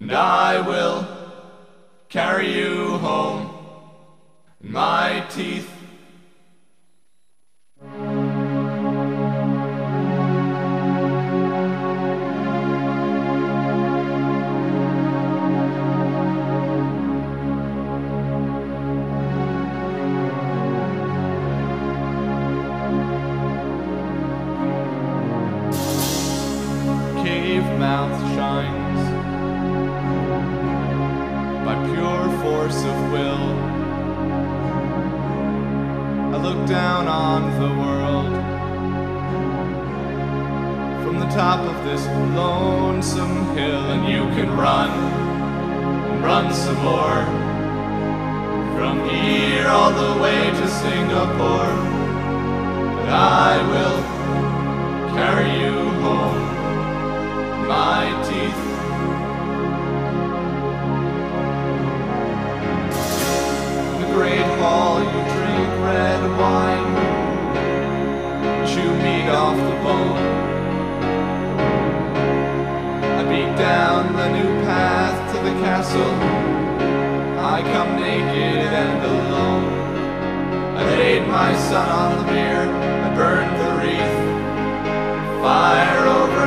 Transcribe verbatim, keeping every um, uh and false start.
and I will carry you home in my teeth. Cave mouth shines by pure force of will. I look down on the world from the top of this lonesome hill, and you can run and run some more from here all the way to Singapore. But I will carry you home, my teeth. In the great hall you drink red wine, chew meat off the bone. I beat down the new path to the castle, I come naked and alone. I laid my son on the bier, I burned the wreath, fire over